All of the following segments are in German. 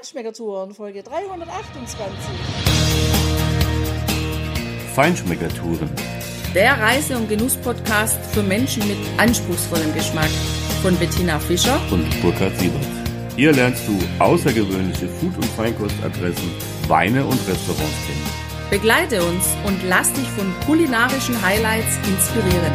Feinschmeckertouren, Folge 328. Feinschmeckertouren. Der Reise- und Genuss-Podcast für Menschen mit anspruchsvollem Geschmack von Bettina Fischer Und Burkhard Siebert. Hier lernst du außergewöhnliche Food- und Feinkostadressen, Weine und Restaurants kennen. Begleite uns und lass dich von kulinarischen Highlights inspirieren.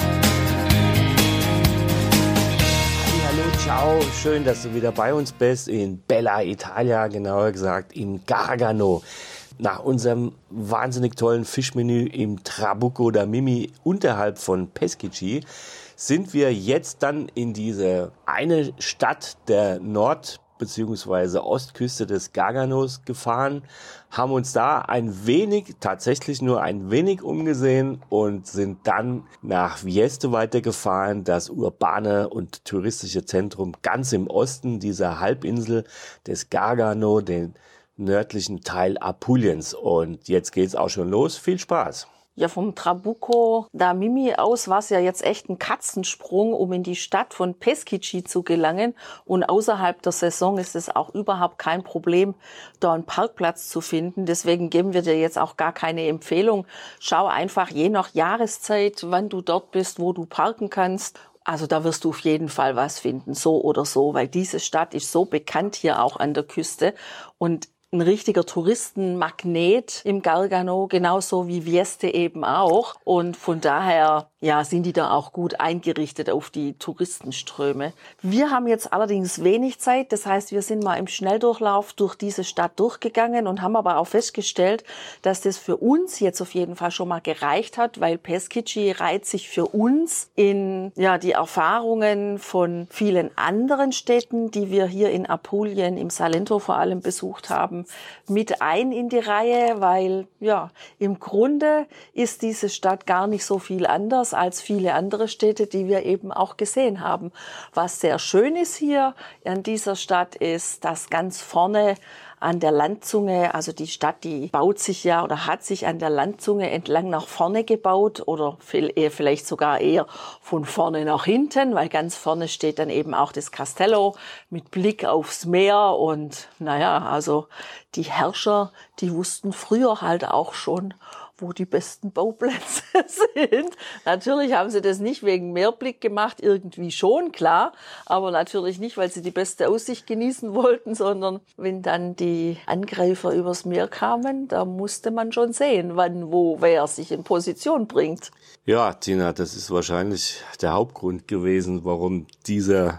Hallo, ciao, schön, dass du wieder bei uns bist in Bella Italia, genauer gesagt im Gargano. Nach unserem wahnsinnig tollen Fischmenü im Trabucco da Mimi unterhalb von Peschici sind wir jetzt dann in diese eine Stadt der Nord- bzw. Ostküste des Garganos gefahren, haben uns da tatsächlich nur ein wenig umgesehen und sind dann nach Vieste weitergefahren, das urbane und touristische Zentrum ganz im Osten dieser Halbinsel des Gargano, den nördlichen Teil Apuliens. Und jetzt geht's auch schon los. Viel Spaß! Ja, vom Trabucco da Mimi aus war es ja jetzt echt ein Katzensprung, um in die Stadt von Peschici zu gelangen. Und außerhalb der Saison ist es auch überhaupt kein Problem, da einen Parkplatz zu finden. Deswegen geben wir dir jetzt auch gar keine Empfehlung. Schau einfach je nach Jahreszeit, wann du dort bist, wo du parken kannst. Also da wirst du auf jeden Fall was finden, so oder so, weil diese Stadt ist so bekannt hier auch an der Küste und ein richtiger Touristenmagnet im Gargano, genauso wie Vieste eben auch. Und von daher sind die da auch gut eingerichtet auf die Touristenströme. Wir haben jetzt allerdings wenig Zeit, das heißt, wir sind mal im Schnelldurchlauf durch diese Stadt durchgegangen und haben aber auch festgestellt, dass das für uns jetzt auf jeden Fall schon mal gereicht hat, weil Peschici reiht sich für uns in die Erfahrungen von vielen anderen Städten, die wir hier in Apulien, im Salento vor allem besucht haben, mit ein in die Reihe, weil im Grunde ist diese Stadt gar nicht so viel anders als viele andere Städte, die wir eben auch gesehen haben. Was sehr schön ist hier an dieser Stadt ist, dass ganz vorne an der Landzunge, also die Stadt, die baut sich oder hat sich an der Landzunge entlang nach vorne gebaut oder vielleicht sogar eher von vorne nach hinten, weil ganz vorne steht dann eben auch das Castello mit Blick aufs Meer und also die Herrscher, die wussten früher halt auch schon, wo die besten Bauplätze sind. Natürlich haben sie das nicht wegen Meerblick gemacht, irgendwie schon, klar, aber natürlich nicht, weil sie die beste Aussicht genießen wollten, sondern wenn dann die Angreifer übers Meer kamen, da musste man schon sehen, wann, wo, wer sich in Position bringt. Ja, Tina, das ist wahrscheinlich der Hauptgrund gewesen, warum dieser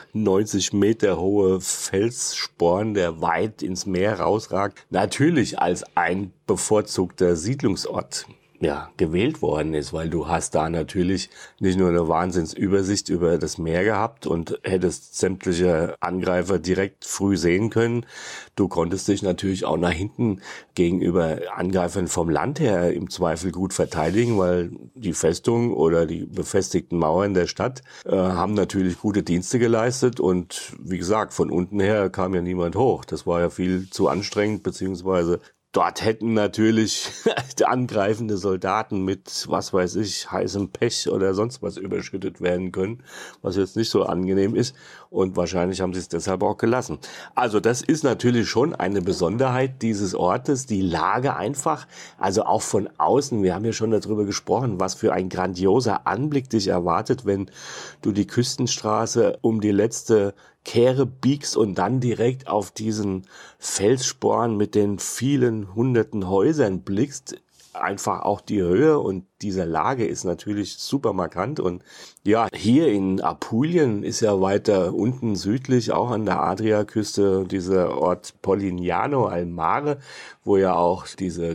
90 Meter hohe Felssporn, der weit ins Meer rausragt, natürlich als ein bevorzugter Siedlungsort gewählt worden ist, weil du hast da natürlich nicht nur eine Wahnsinnsübersicht über das Meer gehabt und hättest sämtliche Angreifer direkt früh sehen können. Du konntest dich natürlich auch nach hinten gegenüber Angreifern vom Land her im Zweifel gut verteidigen, weil die Festung oder die befestigten Mauern der Stadt haben natürlich gute Dienste geleistet und wie gesagt, von unten her kam ja niemand hoch. Das war ja viel zu anstrengend, beziehungsweise dort hätten natürlich angreifende Soldaten mit, was weiß ich, heißem Pech oder sonst was überschüttet werden können, was jetzt nicht so angenehm ist. Und wahrscheinlich haben sie es deshalb auch gelassen. Also das ist natürlich schon eine Besonderheit dieses Ortes, die Lage einfach, also auch von außen. Wir haben ja schon darüber gesprochen, was für ein grandioser Anblick dich erwartet, wenn du die Küstenstraße um die letzte Kehre biegst und dann direkt auf diesen Felssporn mit den vielen hunderten Häusern blickst. Einfach auch die Höhe und diese Lage ist natürlich super markant. Und hier in Apulien ist ja weiter unten südlich, auch an der Adriaküste, dieser Ort Polignano al Mare, wo ja auch diese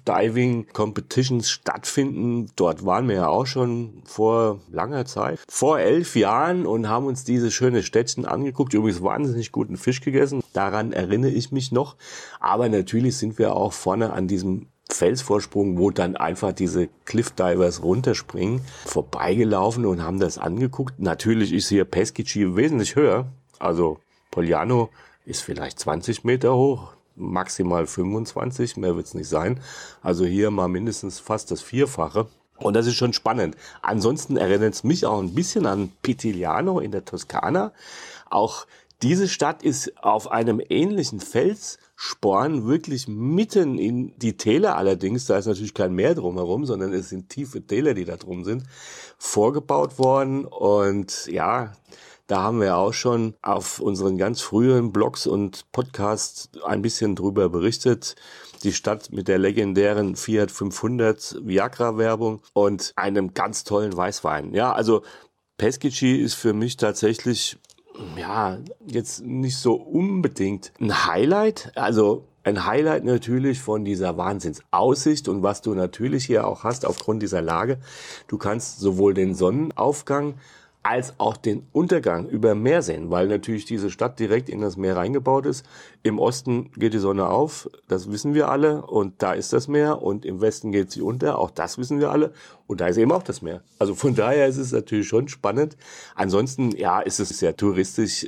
Cliff-Diving-Competitions stattfinden. Dort waren wir ja auch schon vor langer Zeit, vor 11 Jahren und haben uns diese schöne Städtchen angeguckt. Übrigens wahnsinnig guten Fisch gegessen, daran erinnere ich mich noch. Aber natürlich sind wir auch vorne an diesem Felsvorsprung, wo dann einfach diese Cliffdivers runterspringen, vorbeigelaufen und haben das angeguckt. Natürlich ist hier Peschici wesentlich höher. Also Polignano ist vielleicht 20 Meter hoch, maximal 25, mehr wird's nicht sein. Also hier mal mindestens fast das Vierfache. Und das ist schon spannend. Ansonsten erinnert es mich auch ein bisschen an Pitigliano in der Toskana. Auch Diese Stadt ist auf einem ähnlichen Felssporn wirklich mitten in die Täler allerdings, da ist natürlich kein Meer drumherum, sondern es sind tiefe Täler, die da drum sind, vorgebaut worden. Und ja, da haben wir auch schon auf unseren ganz frühen Blogs und Podcasts ein bisschen drüber berichtet. Die Stadt mit der legendären Fiat 500 Viagra-Werbung und einem ganz tollen Weißwein. Ja, also Peschici ist für mich tatsächlich, ja, jetzt nicht so unbedingt ein Highlight. Also ein Highlight natürlich von dieser Wahnsinnsaussicht und was du natürlich hier auch hast aufgrund dieser Lage. Du kannst sowohl den Sonnenaufgang als auch den Untergang über Meer sehen, weil natürlich diese Stadt direkt in das Meer reingebaut ist. Im Osten geht die Sonne auf, das wissen wir alle, und da ist das Meer, und im Westen geht sie unter, auch das wissen wir alle, und da ist eben auch das Meer. Also von daher ist es natürlich schon spannend. Ansonsten, ja, ist es sehr touristisch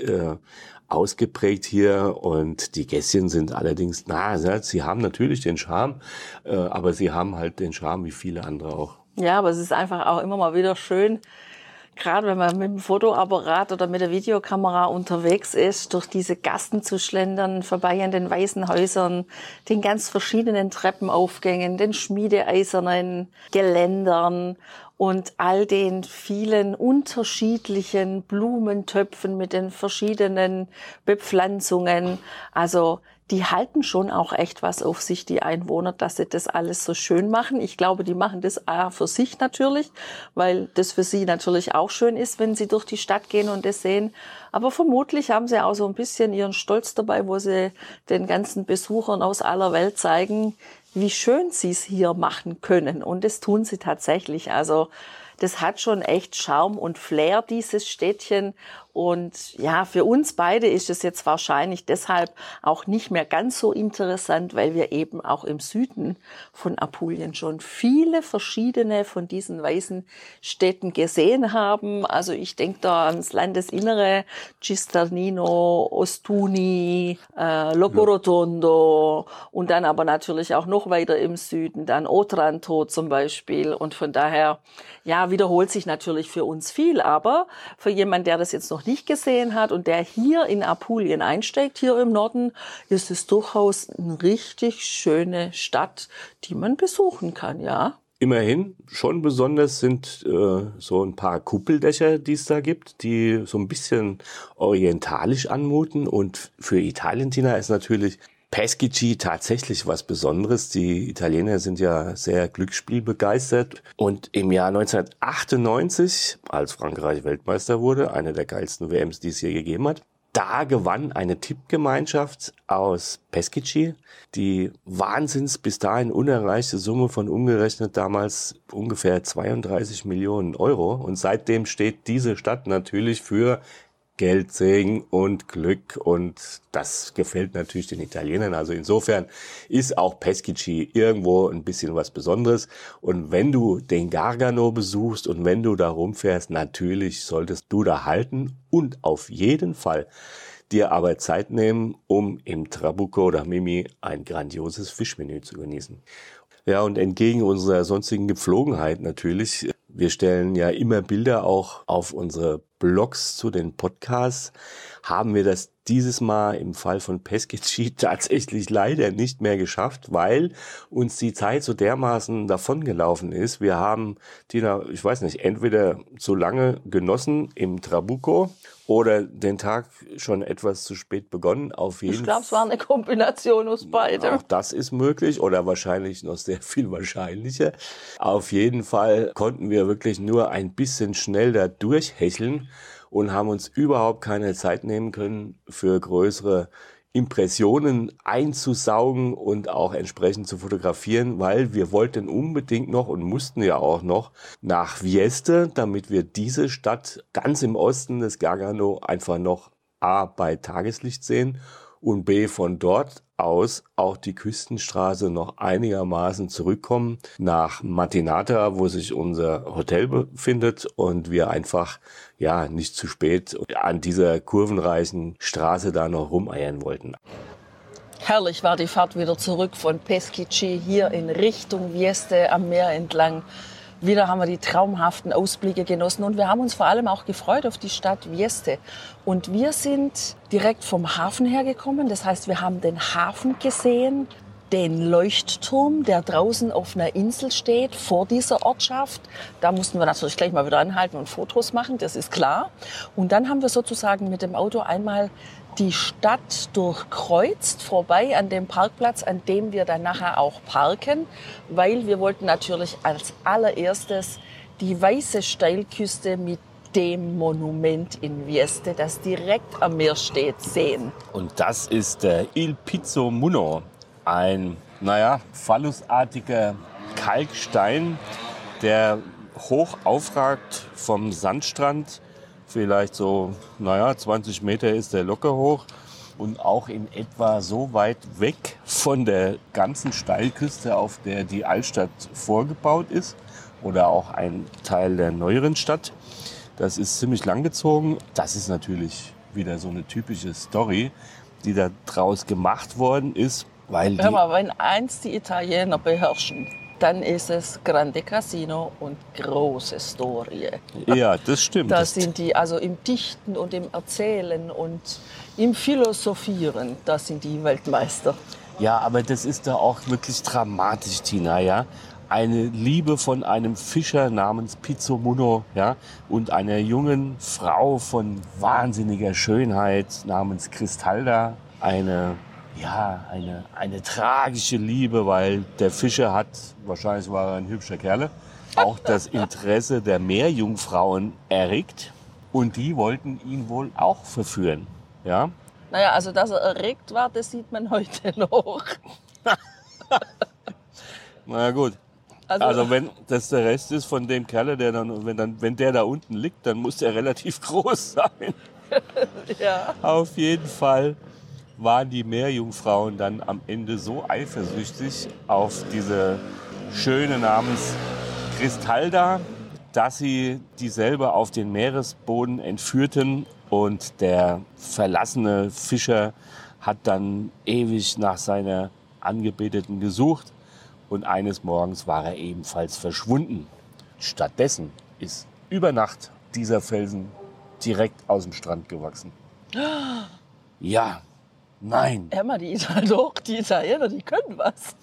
ausgeprägt hier, und die Gässchen sind allerdings, sie haben natürlich den Charme, aber sie haben halt den Charme wie viele andere auch. Ja, aber es ist einfach auch immer mal wieder schön, gerade wenn man mit dem Fotoapparat oder mit der Videokamera unterwegs ist, durch diese Gassen zu schlendern, vorbei an den weißen Häusern, den ganz verschiedenen Treppenaufgängen, den schmiedeeisernen Geländern und all den vielen unterschiedlichen Blumentöpfen mit den verschiedenen Bepflanzungen. Also die halten schon auch echt was auf sich, die Einwohner, dass sie das alles so schön machen. Ich glaube, die machen das auch für sich natürlich, weil das für sie natürlich auch schön ist, wenn sie durch die Stadt gehen und das sehen. Aber vermutlich haben sie auch so ein bisschen ihren Stolz dabei, wo sie den ganzen Besuchern aus aller Welt zeigen, wie schön sie es hier machen können. Und das tun sie tatsächlich. Also das hat schon echt Charme und Flair, dieses Städtchen. Und ja, für uns beide ist es jetzt wahrscheinlich deshalb auch nicht mehr ganz so interessant, weil wir eben auch im Süden von Apulien schon viele verschiedene von diesen weißen Städten gesehen haben. Also ich denke da ans Landesinnere, Cisternino, Ostuni, Locorotondo und dann aber natürlich auch noch weiter im Süden, dann Otranto zum Beispiel. Und von daher, ja, wiederholt sich natürlich für uns viel, aber für jemanden, der das jetzt noch nicht gesehen hat und der hier in Apulien einsteigt, hier im Norden, ist es durchaus eine richtig schöne Stadt, die man besuchen kann, ja. Immerhin, schon besonders sind so ein paar Kuppeldächer, die es da gibt, die so ein bisschen orientalisch anmuten, und für Italien, Tina, ist natürlich Peschici tatsächlich was Besonderes. Die Italiener sind ja sehr glücksspielbegeistert. Und im Jahr 1998, als Frankreich Weltmeister wurde, eine der geilsten WMs, die es je gegeben hat, da gewann eine Tippgemeinschaft aus Peschici die wahnsinns bis dahin unerreichte Summe von umgerechnet damals ungefähr 32 Millionen Euro. Und seitdem steht diese Stadt natürlich für Geld, Segen und Glück, und das gefällt natürlich den Italienern. Also insofern ist auch Peschici irgendwo ein bisschen was Besonderes. Und wenn du den Gargano besuchst und wenn du da rumfährst, natürlich solltest du da halten und auf jeden Fall dir aber Zeit nehmen, um im Trabucco da Mimi ein grandioses Fischmenü zu genießen. Ja, und entgegen unserer sonstigen Gepflogenheit natürlich, wir stellen ja immer Bilder auch auf unsere Blogs zu den Podcasts, haben wir das dieses Mal im Fall von Peschici tatsächlich leider nicht mehr geschafft, weil uns die Zeit so dermaßen davongelaufen ist. Wir haben, Tina, ich weiß nicht, entweder zu lange genossen im Trabucco oder den Tag schon etwas zu spät begonnen. Ich glaube, es war eine Kombination aus beidem. Auch das ist möglich oder wahrscheinlich noch sehr viel wahrscheinlicher. Auf jeden Fall konnten wir wirklich nur ein bisschen schnell da durchhecheln und haben uns überhaupt keine Zeit nehmen können für größere Impressionen einzusaugen und auch entsprechend zu fotografieren, weil wir wollten unbedingt noch und mussten ja auch noch nach Vieste, damit wir diese Stadt ganz im Osten des Gargano einfach noch A bei Tageslicht sehen und B von dort aus auch die Küstenstraße noch einigermaßen zurückkommen nach Mattinata, wo sich unser Hotel befindet, und wir einfach ja nicht zu spät an dieser kurvenreichen Straße da noch rumeiern wollten. Herrlich war die Fahrt wieder zurück von Peschici hier in Richtung Vieste am Meer entlang. Wieder haben wir die traumhaften Ausblicke genossen und wir haben uns vor allem auch gefreut auf die Stadt Vieste. Und wir sind direkt vom Hafen hergekommen, das heißt, wir haben den Hafen gesehen, den Leuchtturm, der draußen auf einer Insel steht, vor dieser Ortschaft. Da mussten wir natürlich gleich mal wieder anhalten und Fotos machen, das ist klar. Und dann haben wir sozusagen mit dem Auto einmal die Stadt durchkreuzt, vorbei an dem Parkplatz, an dem wir dann nachher auch parken, weil wir wollten natürlich als allererstes die weiße Steilküste mit dem Monument in Vieste, das direkt am Meer steht, sehen. Und das ist der Il Pizzo Munno, ein, phallusartiger Kalkstein, der hoch aufragt vom Sandstrand. Vielleicht so, 20 Meter ist der locker hoch und auch in etwa so weit weg von der ganzen Steilküste, auf der die Altstadt vorgebaut ist oder auch ein Teil der neueren Stadt. Das ist ziemlich langgezogen. Das ist natürlich wieder so eine typische Story, die da draus gemacht worden ist. Weil Hör mal, wenn eins die Italiener beherrschen, dann ist es Grande Casino und große Story. Ja, das stimmt. Da sind die also im Dichten und im Erzählen und im Philosophieren, da sind die Weltmeister. Ja, aber das ist da auch wirklich dramatisch, Tina, ja. Eine Liebe von einem Fischer namens Pizzo Munno, ja, und einer jungen Frau von wahnsinniger Schönheit namens Cristalda. Eine tragische Liebe, weil der Fischer hat, wahrscheinlich war er ein hübscher Kerl, auch das Interesse der Meerjungfrauen erregt. Und die wollten ihn wohl auch verführen, ja. Naja, also dass er erregt war, das sieht man heute noch. Na gut. Also wenn das der Rest ist von dem Kerl, der wenn der da unten liegt, dann muss der relativ groß sein. Ja. Auf jeden Fall waren die Meerjungfrauen dann am Ende so eifersüchtig auf diese Schöne namens Cristalda, dass sie dieselbe auf den Meeresboden entführten und der verlassene Fischer hat dann ewig nach seiner Angebeteten gesucht und eines Morgens war er ebenfalls verschwunden. Stattdessen ist über Nacht dieser Felsen direkt aus dem Strand gewachsen. Ja, nein. Emma, die Italiener, die können was.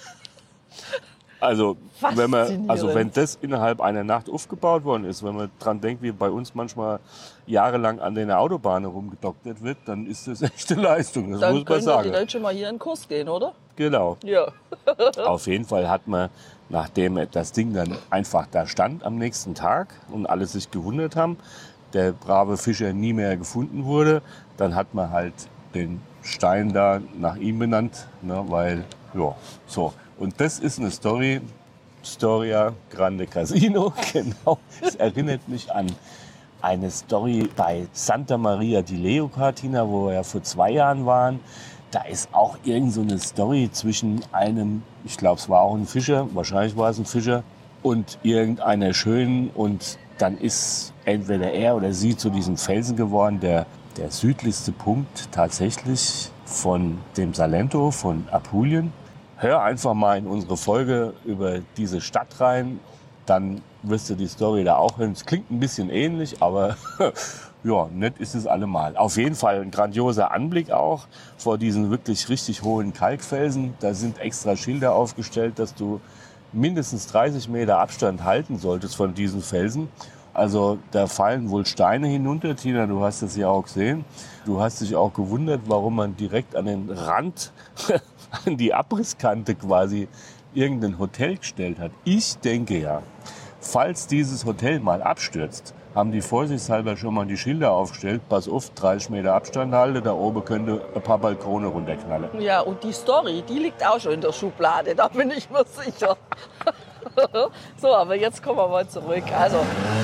Also wenn das innerhalb einer Nacht aufgebaut worden ist, wenn man dran denkt, wie bei uns manchmal jahrelang an den Autobahnen rumgedoktert wird, dann ist das echt eine Leistung, das dann muss man sagen. Dann können die Deutschen mal hier in den Kurs gehen, oder? Genau. Ja. Auf jeden Fall hat man, nachdem das Ding dann einfach da stand am nächsten Tag und alle sich gewundert haben, der brave Fischer nie mehr gefunden wurde, dann hat man halt den Stein da nach ihm benannt, ne, weil, ja, so. Und das ist eine Story, Storia Grande Casino, genau. Es erinnert mich an eine Story bei Santa Maria di Leuca, Tina, wo wir ja vor 2 Jahren waren. Da ist auch irgend so eine Story zwischen einem, ich glaube, es war auch ein Fischer, wahrscheinlich war es ein Fischer, und irgendeiner Schönen. Und dann ist entweder er oder sie zu diesem Felsen geworden, der südlichste Punkt tatsächlich von dem Salento, von Apulien. Hör einfach mal in unsere Folge über diese Stadt rein, dann wirst du die Story da auch hören. Es klingt ein bisschen ähnlich, aber ja, nett ist es allemal. Auf jeden Fall ein grandioser Anblick auch vor diesen wirklich richtig hohen Kalkfelsen. Da sind extra Schilder aufgestellt, dass du mindestens 30 Meter Abstand halten solltest von diesen Felsen. Also da fallen wohl Steine hinunter, Tina, du hast das ja auch gesehen. Du hast dich auch gewundert, warum man direkt an den Rand, an die Abrisskante quasi irgendein Hotel gestellt hat. Ich denke ja, falls dieses Hotel mal abstürzt, haben die vorsichtshalber schon mal die Schilder aufgestellt, pass auf, 30 Meter Abstand halte, da oben könnte ein paar Balkone runterknallen. Ja, und die Story, die liegt auch schon in der Schublade, da bin ich mir sicher. So, aber jetzt kommen wir mal zurück. Also,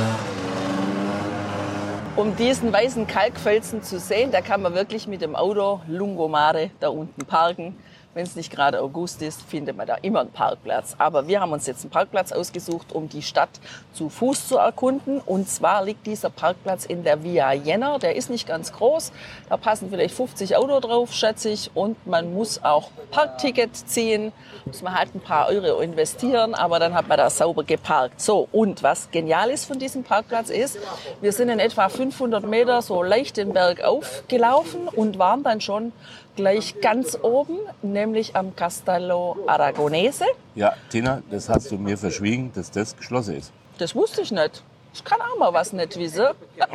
um diesen weißen Kalkfelsen zu sehen, da kann man wirklich mit dem Auto Lungomare da unten parken. Wenn es nicht gerade August ist, findet man da immer einen Parkplatz. Aber wir haben uns jetzt einen Parkplatz ausgesucht, um die Stadt zu Fuß zu erkunden. Und zwar liegt dieser Parkplatz in der Via Jenner. Der ist nicht ganz groß. Da passen vielleicht 50 Autos drauf, schätze ich. Und man muss auch Parkticket ziehen. Muss man halt ein paar Euro investieren, aber dann hat man da sauber geparkt. So, und was genial ist von diesem Parkplatz ist, wir sind in etwa 500 Meter so leicht den Berg aufgelaufen und waren dann schon gleich ganz oben, nämlich am Castello Aragonese. Ja, Tina, das hast du mir verschwiegen, dass das geschlossen ist. Das wusste ich nicht. Ich kann auch mal was nicht wissen.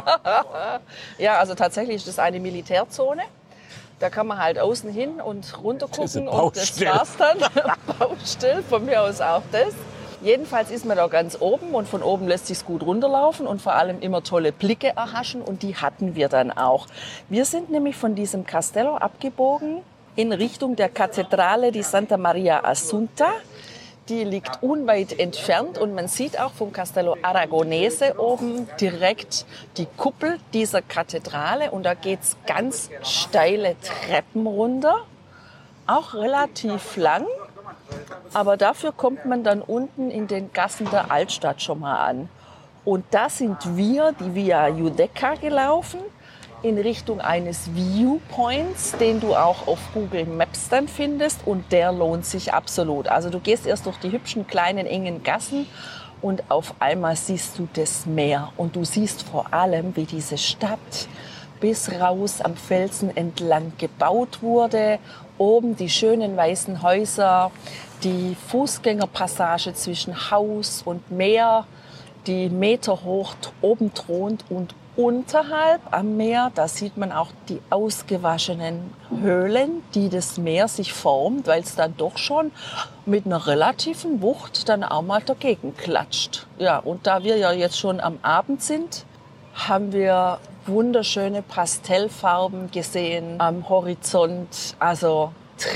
Ja, also tatsächlich ist das eine Militärzone. Da kann man halt außen hin und runter gucken und das war's dann. Baustelle, von mir aus auch das. Jedenfalls ist man da ganz oben und von oben lässt sich's gut runterlaufen und vor allem immer tolle Blicke erhaschen und die hatten wir dann auch. Wir sind nämlich von diesem Castello abgebogen in Richtung der Kathedrale di Santa Maria Assunta. Die liegt unweit entfernt und man sieht auch vom Castello Aragonese oben direkt die Kuppel dieser Kathedrale und da geht's ganz steile Treppen runter, auch relativ lang. Aber dafür kommt man dann unten in den Gassen der Altstadt schon mal an. Und da sind wir die Via Giudecca gelaufen in Richtung eines Viewpoints, den du auch auf Google Maps dann findest. Und der lohnt sich absolut. Also du gehst erst durch die hübschen, kleinen, engen Gassen und auf einmal siehst du das Meer. Und du siehst vor allem, wie diese Stadt bis raus am Felsen entlang gebaut wurde. Oben die schönen weißen Häuser, die Fußgängerpassage zwischen Haus und Meer, die meterhoch oben thront und unterhalb am Meer, da sieht man auch die ausgewaschenen Höhlen, die das Meer sich formt, weil es dann doch schon mit einer relativen Wucht dann auch mal dagegen klatscht. Ja, und da wir ja jetzt schon am Abend sind, haben wir wunderschöne Pastellfarben gesehen am Horizont, also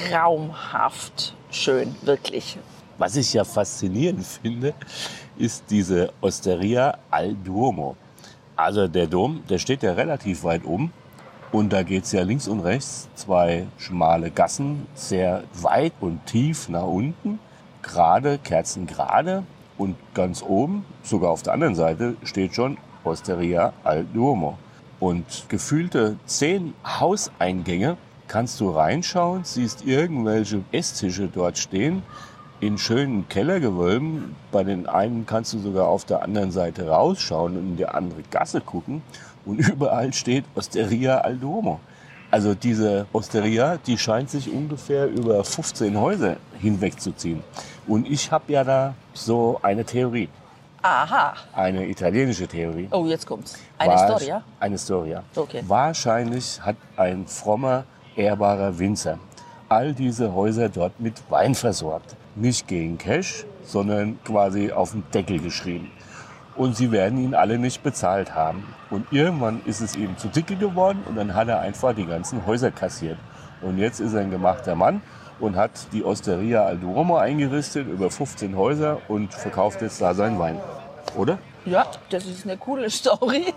traumhaft schön, wirklich. Was ich ja faszinierend finde, ist diese Osteria al Duomo. Also der Dom, der steht ja relativ weit oben und da geht es ja links und rechts 2 schmale Gassen, sehr weit und tief nach unten, gerade, kerzengerade und ganz oben, sogar auf der anderen Seite, steht schon Osteria al Duomo. Und gefühlte 10 Hauseingänge kannst du reinschauen, siehst irgendwelche Esstische dort stehen, in schönen Kellergewölben. Bei den einen kannst du sogar auf der anderen Seite rausschauen und in die andere Gasse gucken. Und überall steht Osteria al Duomo. Also diese Osteria, die scheint sich ungefähr über 15 Häuser hinwegzuziehen. Und ich habe ja da so eine Theorie. Aha. Eine italienische Theorie. Oh, jetzt kommt's. Eine Storia? Eine Storia. Okay. Wahrscheinlich hat ein frommer, ehrbarer Winzer all diese Häuser dort mit Wein versorgt. Nicht gegen Cash, sondern quasi auf den Deckel geschrieben. Und sie werden ihn alle nicht bezahlt haben. Und irgendwann ist es ihm zu dicke geworden und dann hat er einfach die ganzen Häuser kassiert. Und jetzt ist er ein gemachter Mann und hat die Osteria al Duomo eingerichtet, über 15 Häuser und verkauft jetzt da seinen Wein. Oder? Ja, das ist eine coole Story.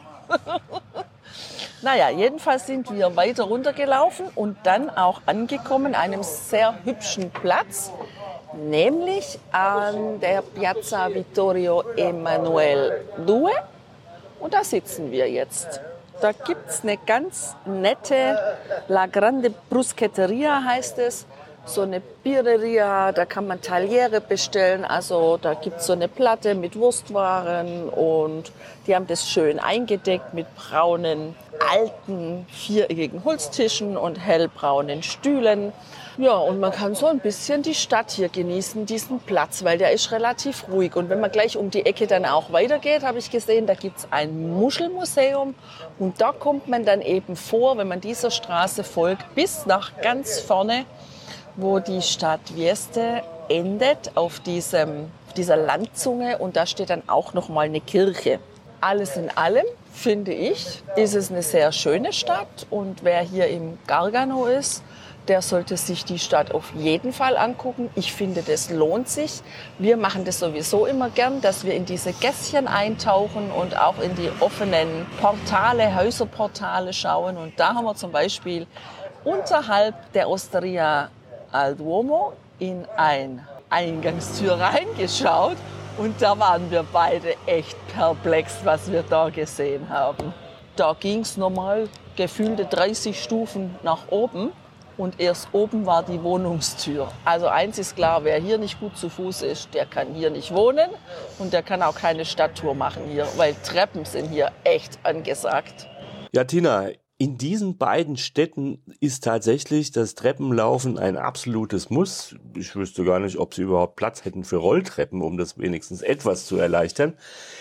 Naja, jedenfalls sind wir weiter runtergelaufen und dann auch angekommen an einem sehr hübschen Platz, nämlich an der Piazza Vittorio Emanuele II. Und da sitzen wir jetzt. Da gibt es eine ganz nette La Grande Bruschetteria, heißt es. So eine Birreria, da kann man Tagliere bestellen. Also da gibt es so eine Platte mit Wurstwaren und die haben das schön eingedeckt mit braunen, alten, viereckigen Holztischen und hellbraunen Stühlen. Ja, und man kann so ein bisschen die Stadt hier genießen, diesen Platz, weil der ist relativ ruhig. Und wenn man gleich um die Ecke dann auch weitergeht, habe ich gesehen, da gibt es ein Muschelmuseum. Und da kommt man dann eben vor, wenn man dieser Straße folgt, bis nach ganz vorne, wo die Stadt Vieste endet, auf dieser Landzunge. Und da steht dann auch noch mal eine Kirche. Alles in allem, finde ich, ist es eine sehr schöne Stadt. Und wer hier im Gargano ist, der sollte sich die Stadt auf jeden Fall angucken. Ich finde, das lohnt sich. Wir machen das sowieso immer gern, dass wir in diese Gässchen eintauchen und auch in die offenen Portale, Häuserportale schauen. Und da haben wir zum Beispiel unterhalb der Osteria al Duomo in eine Eingangstür reingeschaut und da waren wir beide echt perplex, was wir da gesehen haben. Da ging es nochmal gefühlte 30 Stufen nach oben und erst oben war die Wohnungstür. Also eins ist klar, wer hier nicht gut zu Fuß ist, der kann hier nicht wohnen und der kann auch keine Stadttour machen hier, weil Treppen sind hier echt angesagt. Ja, Tina, in diesen beiden Städten ist tatsächlich das Treppenlaufen ein absolutes Muss. Ich wüsste gar nicht, ob sie überhaupt Platz hätten für Rolltreppen, um das wenigstens etwas zu erleichtern.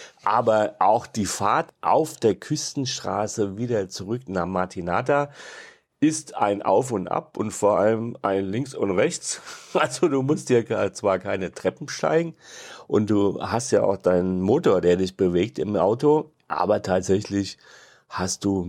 Aber auch die Fahrt auf der Küstenstraße wieder zurück nach Martinata ist ein Auf und Ab und vor allem ein Links und Rechts. Also du musst hier zwar keine Treppen steigen und du hast ja auch deinen Motor, der dich bewegt im Auto, aber tatsächlich hast du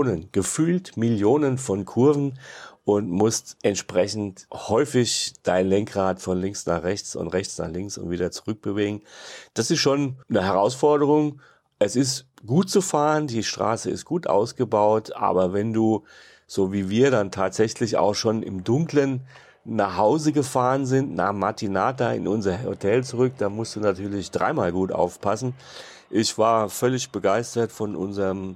gefühlt Millionen von Kurven und musst entsprechend häufig dein Lenkrad von links nach rechts und rechts nach links und wieder zurückbewegen. Das ist schon eine Herausforderung. Es ist gut zu fahren, die Straße ist gut ausgebaut, aber wenn du, so wie wir, dann tatsächlich auch schon im Dunkeln nach Hause gefahren sind, nach Martinata in unser Hotel zurück, da musst du natürlich dreimal gut aufpassen. Ich war völlig begeistert von unserem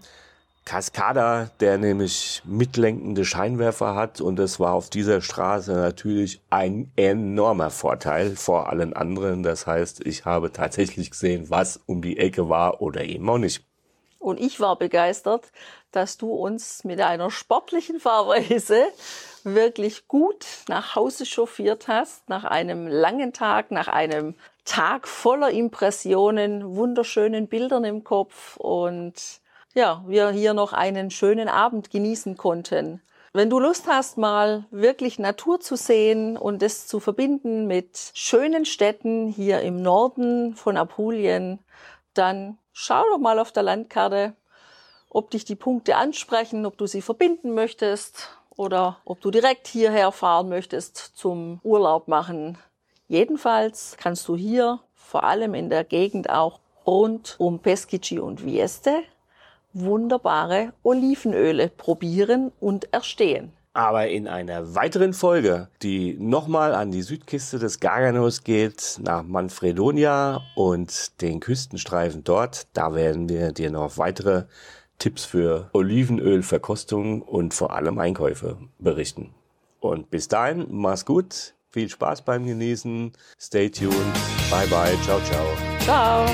Cascada, der nämlich mitlenkende Scheinwerfer hat und das war auf dieser Straße natürlich ein enormer Vorteil vor allen anderen. Das heißt, ich habe tatsächlich gesehen, was um die Ecke war oder eben auch nicht. Und ich war begeistert, dass du uns mit einer sportlichen Fahrweise wirklich gut nach Hause chauffiert hast, nach einem langen Tag, nach einem Tag voller Impressionen, wunderschönen Bildern im Kopf und ja, wir hier noch einen schönen Abend genießen konnten. Wenn du Lust hast, mal wirklich Natur zu sehen und das zu verbinden mit schönen Städten hier im Norden von Apulien, dann schau doch mal auf der Landkarte, ob dich die Punkte ansprechen, ob du sie verbinden möchtest oder ob du direkt hierher fahren möchtest zum Urlaub machen. Jedenfalls kannst du hier, vor allem in der Gegend auch rund um Peschici und Vieste, wunderbare Olivenöle probieren und erstehen. Aber in einer weiteren Folge, die nochmal an die Südküste des Garganos geht, nach Manfredonia und den Küstenstreifen dort, da werden wir dir noch weitere Tipps für Olivenölverkostung und vor allem Einkäufe berichten. Und bis dahin, mach's gut, viel Spaß beim Genießen, stay tuned, bye bye, ciao, ciao. Ciao!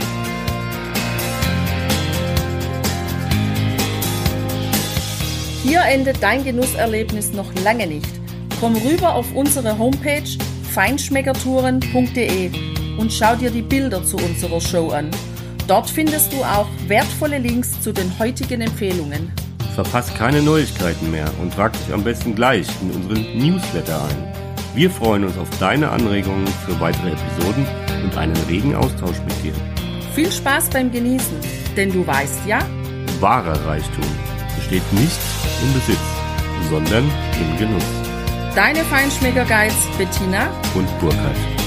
Hier endet dein Genusserlebnis noch lange nicht. Komm rüber auf unsere Homepage feinschmeckertouren.de und schau dir die Bilder zu unserer Show an. Dort findest du auch wertvolle Links zu den heutigen Empfehlungen. Verpasst keine Neuigkeiten mehr und trag dich am besten gleich in unseren Newsletter ein. Wir freuen uns auf deine Anregungen für weitere Episoden und einen regen Austausch mit dir. Viel Spaß beim Genießen, denn du weißt ja, Wahrer Reichtum besteht nicht im Besitz, sondern im Genuss. deine Feinschmecker-Guides Bettina Und Burkhard.